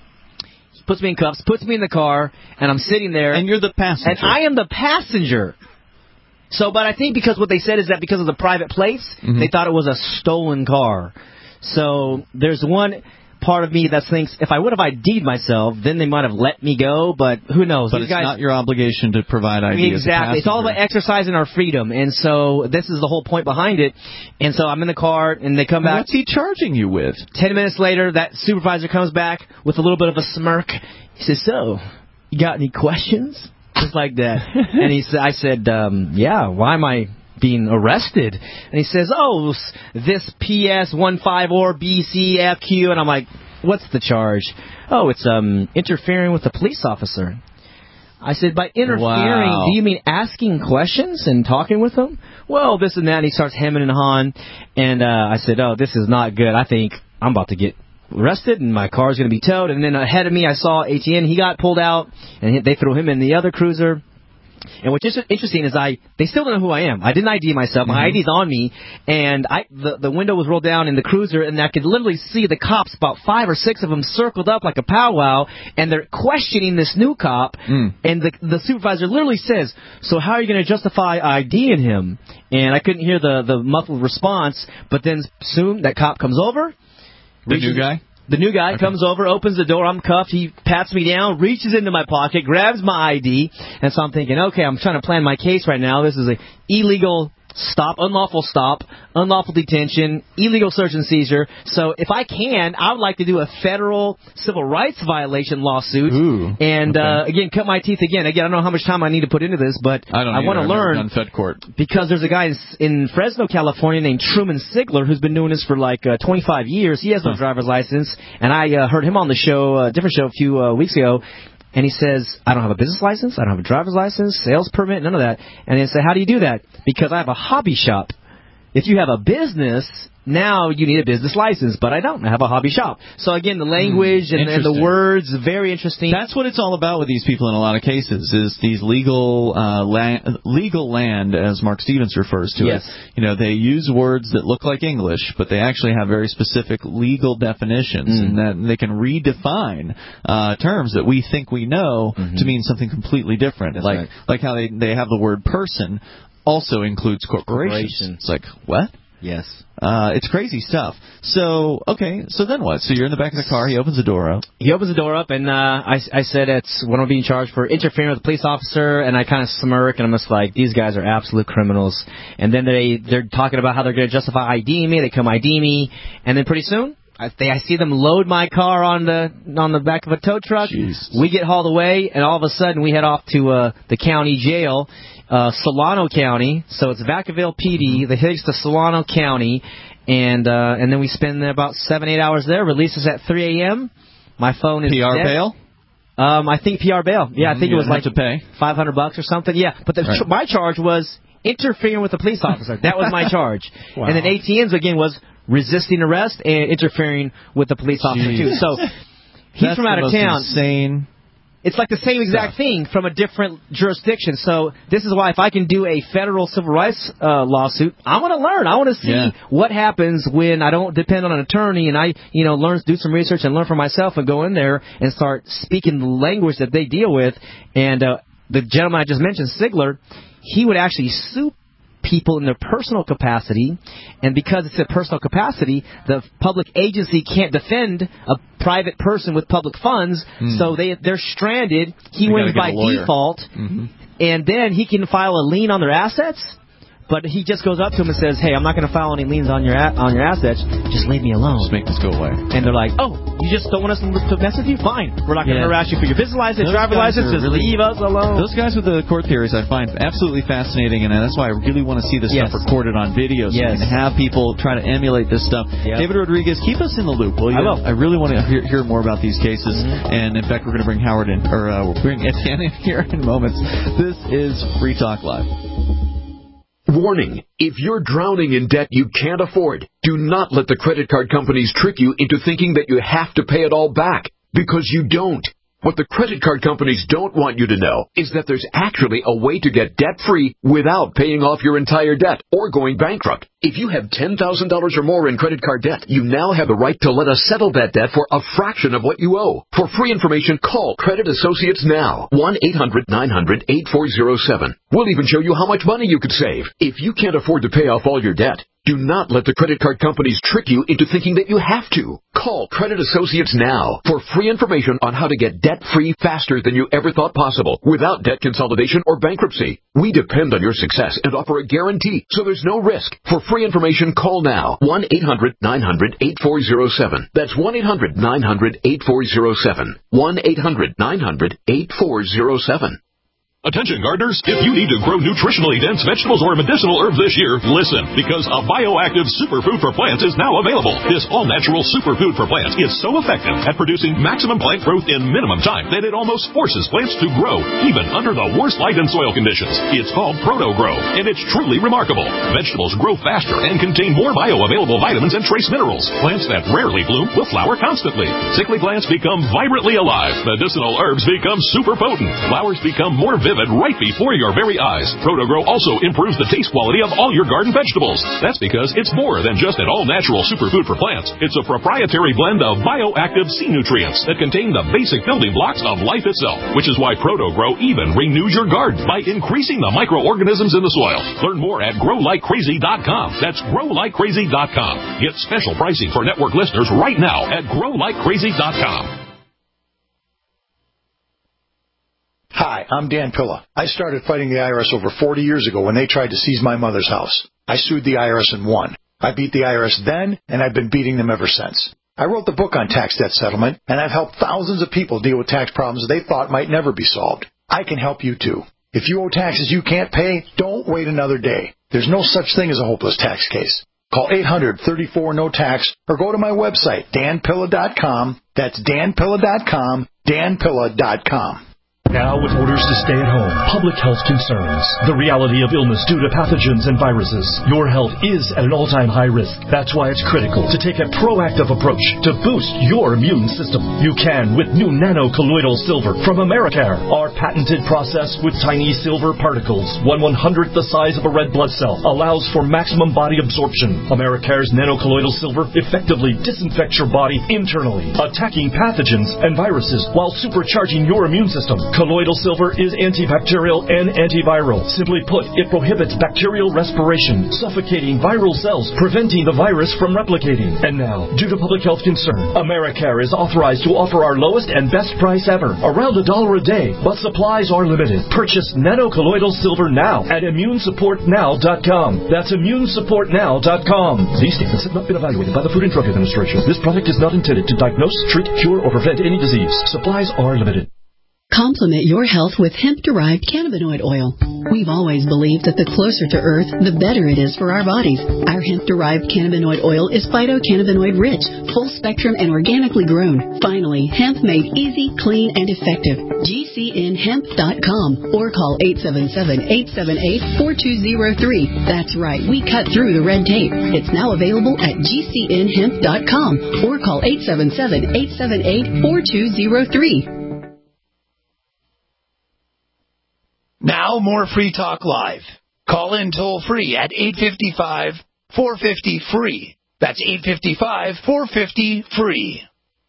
He puts me in cuffs, puts me in the car, and I'm sitting there. And you're the passenger. And I am the passenger. So, but I think because what they said is that because of the private place, they thought it was a stolen car. So there's one part of me that thinks if I would have ID'd myself, then they might have let me go, but who knows? But it's not your obligation to provide ID. Exactly. It's all about exercising our freedom, and so this is the whole point behind it. And so I'm in the car, and they come back. What's he charging you with? 10 minutes later, that supervisor comes back with a little bit of a smirk. He says, so, you got any questions? Just like that. And I said, yeah, why am I being arrested? And he says, oh, this PS15 or BCFQ. And I'm like, what's the charge? Oh, it's interfering with a police officer. I said, by interfering, do you mean asking questions and talking with them? Well, this and that. And he starts hemming and hawing. And I said, oh, this is not good. I think I'm about to get arrested and my car's going to be towed. And then ahead of me, I saw ATN. He got pulled out, and they threw him in the other cruiser. And what's interesting is they still don't know who I am. I didn't ID myself. My ID's on me, and the window was rolled down in the cruiser, and I could literally see the cops, about 5 or 6 of them, circled up like a powwow, and they're questioning this new cop. And the supervisor literally says, so how are you going to justify IDing him? And I couldn't hear the muffled response, but then soon that cop comes over. The new guy? The new guy comes over, opens the door, I'm cuffed, he pats me down, reaches into my pocket, grabs my ID, and so I'm thinking, okay, I'm trying to plan my case right now. This is a illegal stop, unlawful detention, illegal search and seizure. So if I can, I would like to do a federal civil rights violation lawsuit. And again, cut my teeth again. I don't know how much time I need to put into this, but I want to learn. On Fed court. Because there's a guy in Fresno, California named Truman Sigler who's been doing this for like 25 years. He has no driver's license, and I heard him on the show, a different show a few weeks ago. And he says, I don't have a business license, I don't have a driver's license, sales permit, none of that. And I say, how do you do that? Because I have a hobby shop. If you have a business, now you need a business license, but I don't. I have a hobby shop. So again, the language and the words, very interesting. That's what it's all about with these people in a lot of cases, is these legal land, as Mark Stevens refers to it. You know, they use words that look like English, but they actually have very specific legal definitions, and that they can redefine terms that we think we know to mean something completely different. Like how they have the word person also includes corporations. It's like, what? Yes. It's crazy stuff. So, okay, so then what? So you're in the back of the car, he opens the door up. He opens the door up, and I said it's when I'm being charged for interfering with a police officer, and I kind of smirk, and I'm just like, these guys are absolute criminals. And then they're talking about how they're going to justify IDing me. They come ID me, and then pretty soon, I see them load my car on the back of a tow truck. Jesus. We get hauled away, and all of a sudden we head off to the county jail, Solano County. So it's Vacaville PD. They take us to Solano County, and then we spend about 7-8 hours there. Release us at 3 a.m. My phone is PR dead. bail? I think PR bail. Yeah, I think it was like to pay $500 or something. Yeah, but my charge was interfering with a police officer. That was my charge. Wow. And then ATM's again was resisting arrest and interfering with the police officer too. So he's from out of town. Insane. It's like the same exact thing from a different jurisdiction. So this is why if I can do a federal civil rights lawsuit, I want to learn. I want to see what happens when I don't depend on an attorney and I, do some research and learn for myself and go in there and start speaking the language that they deal with. And the gentleman I just mentioned, Sigler, he would actually sue people in their personal capacity, and because it's a personal capacity, the public agency can't defend a private person with public funds, so they're stranded. He wins by default, and then he can file a lien on their assets. But he just goes up to him and says, hey, I'm not going to file any liens on your assets. Just leave me alone. Just make this go away. And they're like, oh, you just don't want us to mess with you? Fine. We're not going to harass you for your business license, driver's license. Just leave us alone. Those guys with the court theories I find absolutely fascinating, and that's why I really want to see this stuff recorded on video so we can have people try to emulate this stuff. David Rodriguez, keep us in the loop, will you? I will. I really want to hear more about these cases. And, in fact, we're going to bring Howard in, or we'll bring Etienne in here in moments. This is Free Talk Live. Warning, if you're drowning in debt you can't afford, do not let the credit card companies trick you into thinking that you have to pay it all back, because you don't. What the credit card companies don't want you to know is that there's actually a way to get debt-free without paying off your entire debt or going bankrupt. If you have $10,000 or more in credit card debt, you now have the right to let us settle that debt for a fraction of what you owe. For free information, call Credit Associates now. 1-800-900-8407. We'll even show you how much money you could save. If you can't afford to pay off all your debt, do not let the credit card companies trick you into thinking that you have to. Call Credit Associates now for free information on how to get debt-free faster than you ever thought possible without debt consolidation or bankruptcy. We depend on your success and offer a guarantee, so there's no risk. For free information, call now. 1-800-900-8407. That's 1-800-900-8407. 1-800-900-8407. Attention gardeners, if you need to grow nutritionally dense vegetables or medicinal herbs this year, listen, because a bioactive superfood for plants is now available. This all-natural superfood for plants is so effective at producing maximum plant growth in minimum time that it almost forces plants to grow, even under the worst light and soil conditions. It's called Proto-Grow, and it's truly remarkable. Vegetables grow faster and contain more bioavailable vitamins and trace minerals. Plants that rarely bloom will flower constantly. Sickly plants become vibrantly alive. Medicinal herbs become super potent. Flowers become more vivid right before your very eyes. ProtoGrow also improves the taste quality of all your garden vegetables. That's because it's more than just an all-natural superfood for plants. It's a proprietary blend of bioactive sea nutrients that contain the basic building blocks of life itself, which is why ProtoGrow even renews your garden by increasing the microorganisms in the soil. Learn more at growlikecrazy.com. That's growlikecrazy.com. Get special pricing for network listeners right now at growlikecrazy.com. Hi, I'm Dan Pilla. I started fighting the IRS over 40 years ago when they tried to seize my mother's house. I sued the IRS and won. I beat the IRS then, and I've been beating them ever since. I wrote the book on tax debt settlement, and I've helped thousands of people deal with tax problems they thought might never be solved. I can help you too. If you owe taxes you can't pay, don't wait another day. There's no such thing as a hopeless tax case. Call 800-34-NO-TAX or go to my website, danpilla.com. That's danpilla.com, danpilla.com. Now, with orders to stay at home, public health concerns, the reality of illness due to pathogens and viruses, your health is at an all-time high risk. That's why it's critical to take a proactive approach to boost your immune system. You can with new nano-colloidal silver from Americare. Our patented process with tiny silver particles, 1/100th the size of a red blood cell, allows for maximum body absorption. Americare's nano-colloidal silver effectively disinfects your body internally, attacking pathogens and viruses while supercharging your immune system. Colloidal silver is antibacterial and antiviral. Simply put, it prohibits bacterial respiration, suffocating viral cells, preventing the virus from replicating. And now, due to public health concern, Americare is authorized to offer our lowest and best price ever, around $1 a day, but supplies are limited. Purchase nano-colloidal silver now at immunesupportnow.com. That's immunesupportnow.com. These statements have not been evaluated by the Food and Drug Administration. This product is not intended to diagnose, treat, cure, or prevent any disease. Supplies are limited. Complement your health with hemp-derived cannabinoid oil. We've always believed that the closer to Earth, the better it is for our bodies. Our hemp-derived cannabinoid oil is phytocannabinoid-rich, full-spectrum, and organically grown. Finally, hemp made easy, clean, and effective. GCNhemp.com or call 877-878-4203. That's right, we cut through the red tape. It's now available at GCNhemp.com or call 877-878-4203. Now more Free Talk Live. Call in toll free at 855-450-FREE. That's 855-450-FREE.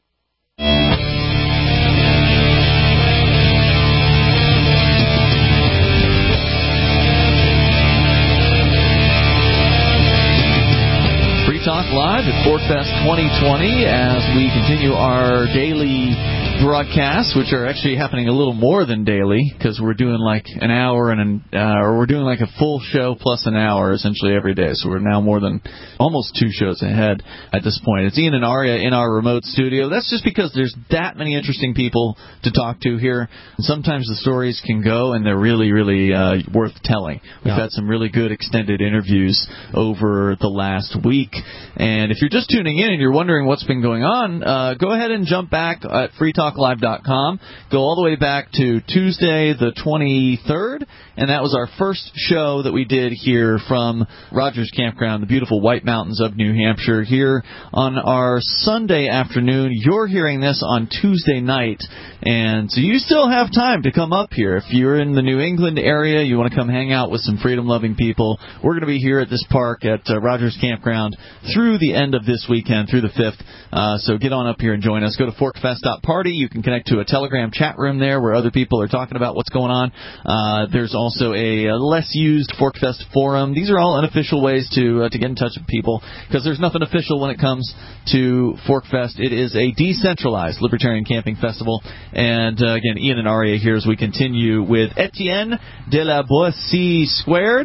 Free Talk Live at ForkFest 2020 as we continue our daily broadcasts, which are actually happening a little more than daily because we're doing like an hour or we're doing like a full show plus an hour essentially every day. So we're now more than almost 2 shows ahead at this point. It's Ian and Aria in our remote studio. That's just because there's that many interesting people to talk to here. And sometimes the stories can go and they're really, really worth telling. We've had some really good extended interviews over the last week. And if you're just tuning in and you're wondering what's been going on, go ahead and jump back at freetalklive.com. Go all the way back to Tuesday the 23rd, and that was our first show that we did here from Rogers Campground, the beautiful White Mountains of New Hampshire, here on our Sunday afternoon. You're hearing this on Tuesday night, and so you still have time to come up here. If you're in the New England area, you want to come hang out with some freedom-loving people, we're going to be here at this park at Rogers Campground through the end of this weekend, through the 5th. So get on up here and join us. Go to forkfest.party. You can connect to a Telegram chat room there where other people are talking about what's going on. There's also a less used Forkfest forum. These are all unofficial ways to get in touch with people because there's nothing official when it comes to Forkfest. It is a decentralized libertarian camping festival. And again, Ian and Aria here as we continue with Etienne de la Boissy Squared.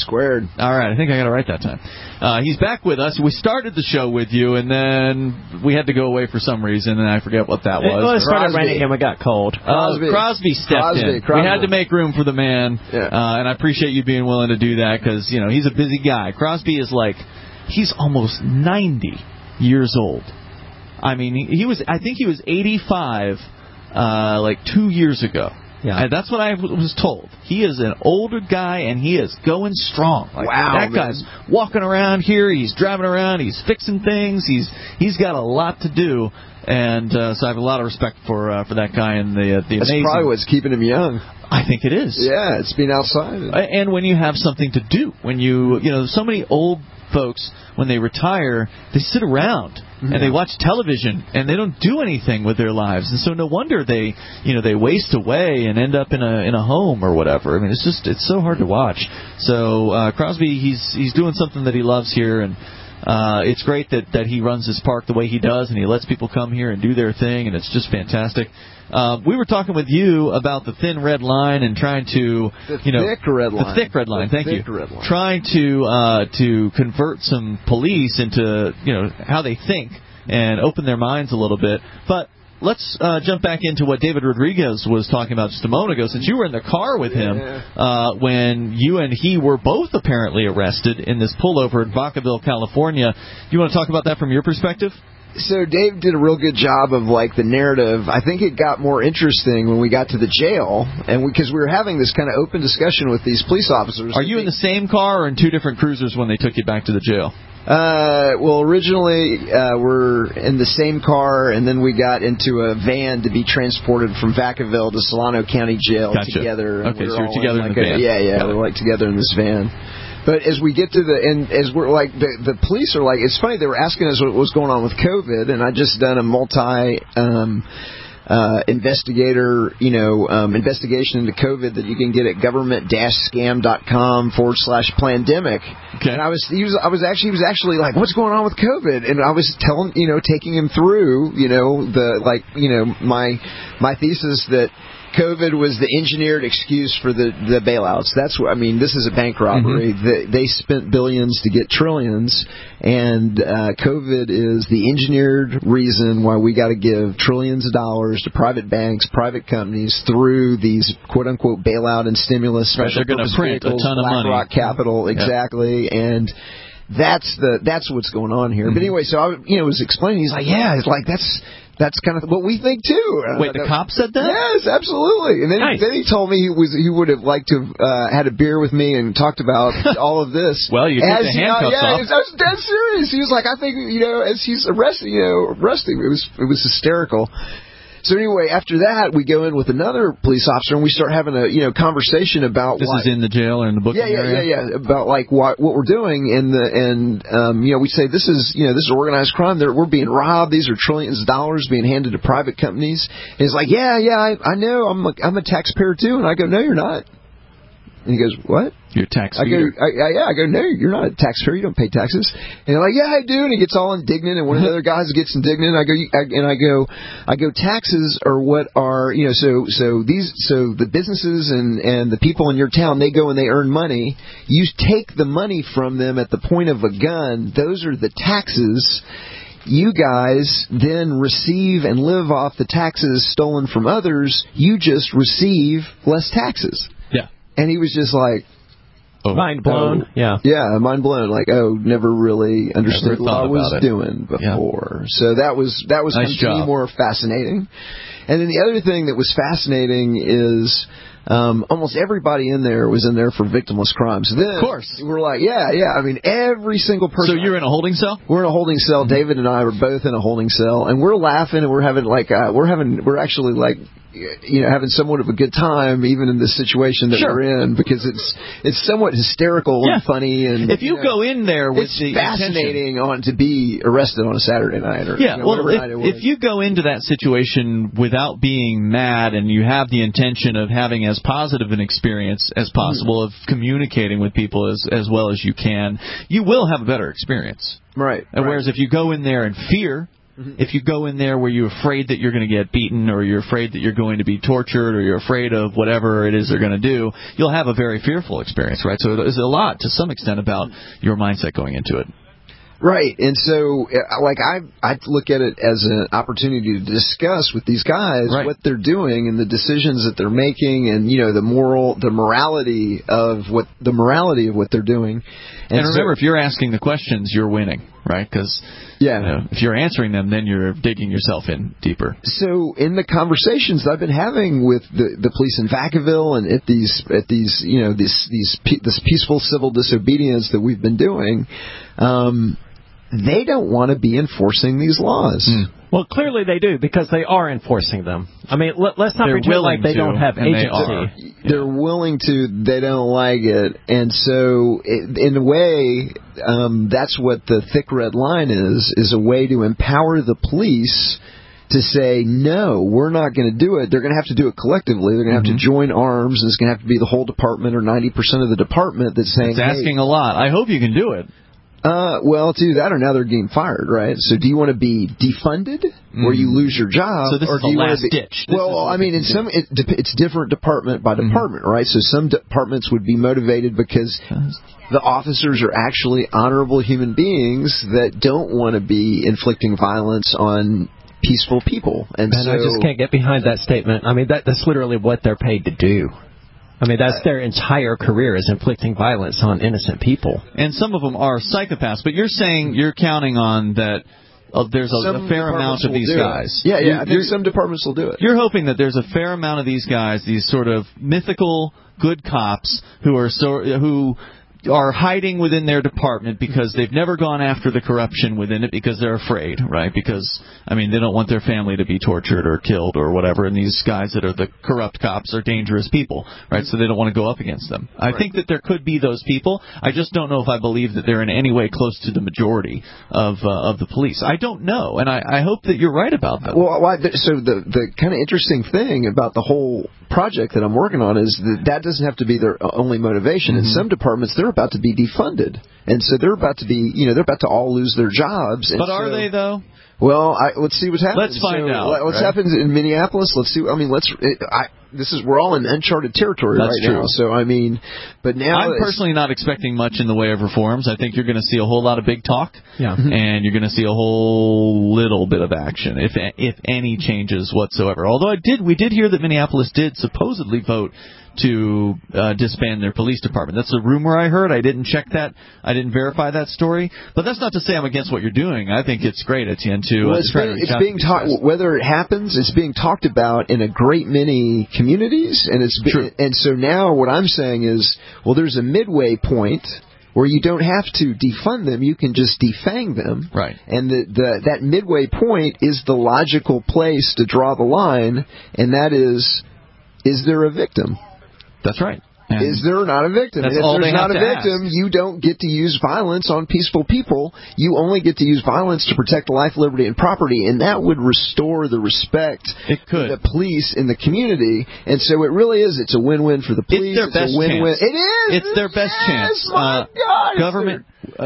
All right, I think I got it right that time. He's back with us. We started the show with you, and then we had to go away for some reason, and I forget what that was. Well, it started raining and we got cold. Crosby stepped in. We had to make room for the man, and I appreciate you being willing to do that because, you know, he's a busy guy. Crosby is he's almost 90 years old. I mean, I think he was 85 2 years ago. Yeah. And that's what I was told. He is an older guy, and he is going strong. That guy's walking around here. He's driving around. He's fixing things. He's got a lot to do. And so I have a lot of respect for that guy and the That's amazing. probably what's keeping him young. I think it is. Yeah, it's being outside. And when you have something to do, when you know, so many old folks, when they retire, they sit around and they watch television and they don't do anything with their lives, and so no wonder they waste away and end up in a home or whatever. I mean, it's so hard to watch. So Crosby, he's doing something that he loves here, and it's great that he runs his park the way he does, and he lets people come here and do their thing, and it's just fantastic. We were talking with you about the thin red line and trying to, thick red line. The thick red line. Thank you. Trying to convert some police into how they think and open their minds a little bit. But let's jump back into what David Rodriguez was talking about just a moment ago, since you were in the car with him when you and he were both apparently arrested in this pullover in Vacaville, California. You want to talk about that from your perspective? So Dave did a real good job of the narrative. I think it got more interesting when we got to the jail, and because we were having this kind of open discussion with these police officers. Are you in the same car or in two different cruisers when they took you back to the jail? Well, originally we're in the same car, and then we got into a van to be transported from Vacaville to Solano County Jail together. Okay, so you're together in the van. Yeah, we're together in this van. But as we get to as we're the police are it's funny, they were asking us what was going on with COVID, and I just done a investigator, investigation into COVID that you can get at government-scam.com/pandemic. Okay. And he was actually like, what's going on with COVID? And I was taking him through, my thesis that COVID was the engineered excuse for the bailouts. That's what this is a bank robbery. They spent billions to get trillions, and COVID is the engineered reason why we got to give trillions of dollars to private banks, private companies through these quote unquote bailout and stimulus special purpose vehicles, a ton of money. BlackRock Capital, exactly, and that's what's going on here. But anyway, so I was explaining. He's like, that's kind of what we think too. Wait, the cop said that? Yes, absolutely. And then he told me he would have liked to have had a beer with me and talked about all of this. Well, you took the handcuffs off. I was dead serious. He was like, I think as he's arrested, it was hysterical. So anyway, after that, we go in with another police officer and we start having a conversation about this is in the jail or in the booking area. Yeah, about what we're doing we say this is organized crime. We're being robbed. These are trillions of dollars being handed to private companies. And he's like, I know. I'm a taxpayer too. And I go, no, you're not. And he goes, what? You're a taxpayer. I go, no, you're not a taxpayer. You don't pay taxes. And they're like, yeah, I do. And he gets all indignant. And one of the other guys gets indignant. I go, taxes are what are, so the businesses and the people in your town, they go and they earn money. You take the money from them at the point of a gun. Those are the taxes. You guys then receive and live off the taxes stolen from others. You just receive less taxes. Yeah. And he was just like, mind blown. Yeah, mind blown. Never really understood what I was doing before. Yeah. So that was nice to me more fascinating. And then the other thing that was fascinating is almost everybody in there was in there for victimless crimes. Then, of course, we're like, every single person. So you're in a holding cell? We're in a holding cell. Mm-hmm. David and I were both in a holding cell, and we're laughing and we're actually having somewhat of a good time, even in this situation that we're in, because it's somewhat hysterical and funny. And if you go in there with it's fascinating to be arrested on a Saturday night, or if you go into that situation without being mad and you have the intention of having as positive an experience as possible, of communicating with people as well as you can, you will have a better experience. Right. Whereas if you go in there in fear, if you go in there where you're afraid that you're going to get beaten, or you're afraid that you're going to be tortured, or you're afraid of whatever it is they're going to do, you'll have a very fearful experience, right? So there's a lot, to some extent, about your mindset going into it. Right, and so I look at it as an opportunity to discuss with these guys what they're doing and the decisions that they're making, and the morality of what they're doing. And remember, if you're asking the questions, you're winning, right? Because if you're answering them, then you're digging yourself in deeper. So in the conversations that I've been having with the police in Vacaville and at these this peaceful civil disobedience that we've been doing, they don't want to be enforcing these laws. Well, clearly they do, because they are enforcing them. I mean, let's not pretend like they don't have agency. They're willing to. They don't like it. And so, in a way, that's what the thick red line is a way to empower the police to say, no, we're not going to do it. They're going to have to do it collectively. They're going to have to join arms, and it's going to have to be the whole department or 90% of the department that's saying, it's asking a lot. I hope you can do it. Well, to do that, or now they're getting fired, right? So do you want to be defunded, where you lose your job? So this or is do you the last want to be, ditch. Well, I mean, in some, it's different department by department, right? So some departments would be motivated because the officers are actually honorable human beings that don't want to be inflicting violence on peaceful people. And so, I just can't get behind that statement. I mean, that's literally what they're paid to do. I mean, that's their entire career, is inflicting violence on innocent people. And some of them are psychopaths, but you're saying you're counting on that there's a fair amount of these guys. Yeah, I think some departments will do it. You're hoping that there's a fair amount of these guys, these sort of mythical good cops who are hiding within their department because they've never gone after the corruption within it because they're afraid, right? Because, I mean, they don't want their family to be tortured or killed or whatever, and these guys that are the corrupt cops are dangerous people, right? So they don't want to go up against them. I think that there could be those people. I just don't know if I believe that they're in any way close to the majority of the police. I don't know, and I hope that you're right about that. Well, so the kind of interesting thing about the whole project that I'm working on is that doesn't have to be their only motivation. In some departments, they're about to be defunded, and so they're about to be, they're about to all lose their jobs. But are they though? Well, let's see what happens. Let's find out. What happens in Minneapolis? Let's see. I mean, we're all in uncharted territory now. So I mean, but now I'm personally not expecting much in the way of reforms. I think you're going to see a whole lot of big talk, and you're going to see a whole little bit of action, if any changes whatsoever. Although we did hear that Minneapolis did supposedly vote to disband their police department. That's a rumor I heard. I didn't check that. I didn't verify that story. But that's not to say I'm against what you're doing. I think it's great, Etienne, it's being talked. Whether it happens, it's being talked about in a great many communities, and and so now what I'm saying is, well, there's a midway point where you don't have to defund them, you can just defang them. Right. And that midway point is the logical place to draw the line, and that is there a victim? That's right. Is there not a victim? That's and if all there's they not have a to victim, ask. you don't get to use violence on peaceful people. You only get to use violence to protect life, liberty, and property, and that would restore the respect for the police in the community. And so it really is. It's a win-win for the police. It's their best a win-win. chance. It is. It's their best chance. My God,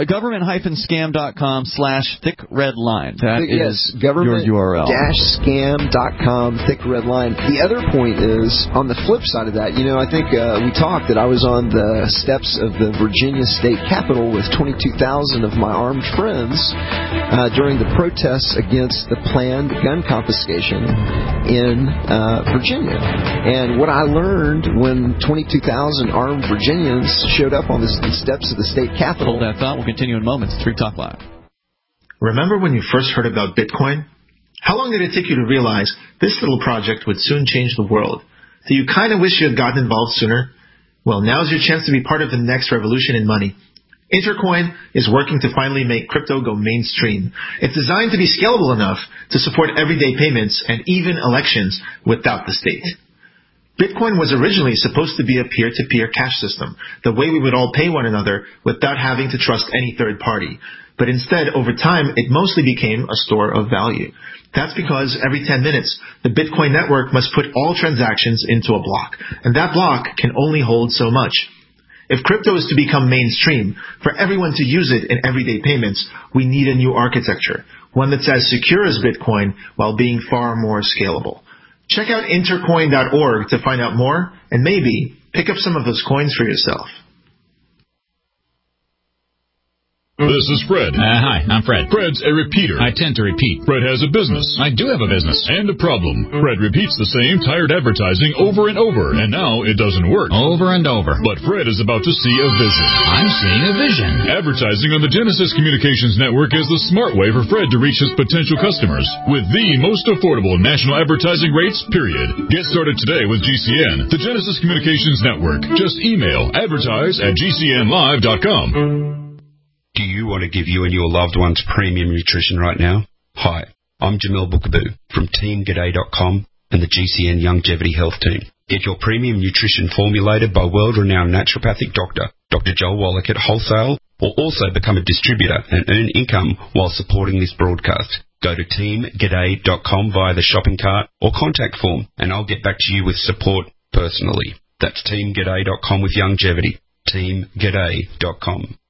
government-scam.com/thickredline. That is government your URL. -scam.com thickredline. The other point is, on the flip side of that, I think we talked that I was on the steps of the Virginia State Capitol with 22,000 of my armed friends during the protests against the planned gun confiscation in Virginia. And what I learned when 22,000 armed Virginians showed up on the steps of the state capitol. Hold that thought. We'll continue in moments. 3 Talk Live. Remember when you first heard about Bitcoin? How long did it take you to realize this little project would soon change the world? Do you kind of wish you had gotten involved sooner? Well, now's your chance to be part of the next revolution in money. Intercoin is working to finally make crypto go mainstream. It's designed to be scalable enough to support everyday payments and even elections without the state. Bitcoin was originally supposed to be a peer-to-peer cash system, the way we would all pay one another without having to trust any third party. But instead, over time, it mostly became a store of value. That's because every 10 minutes, the Bitcoin network must put all transactions into a block, and that block can only hold so much. If crypto is to become mainstream, for everyone to use it in everyday payments, we need a new architecture, one that's as secure as Bitcoin while being far more scalable. Check out intercoin.org to find out more, and maybe pick up some of those coins for yourself. This is Fred. Hi, I'm Fred. Fred's a repeater. I tend to repeat. Fred has a business. I do have a business. And a problem. Fred repeats the same tired advertising over and over, and now it doesn't work. Over and over. But Fred is about to see a vision. I'm seeing a vision. Advertising on the Genesis Communications Network is the smart way for Fred to reach his potential customers with the most affordable national advertising rates, period. Get started today with GCN, the Genesis Communications Network. Just email advertise@gcnlive.com. Do you want to give you and your loved ones premium nutrition right now? Hi, I'm Jamil Bookaboo from TeamGaday.com and the GCN Longevity Health Team. Get your premium nutrition formulated by world-renowned naturopathic doctor, Dr. Joel Wallach at Wholesale, or also become a distributor and earn income while supporting this broadcast. Go to TeamGaday.com via the shopping cart or contact form, and I'll get back to you with support personally. That's TeamGaday.com with longevity. TeamGaday.com.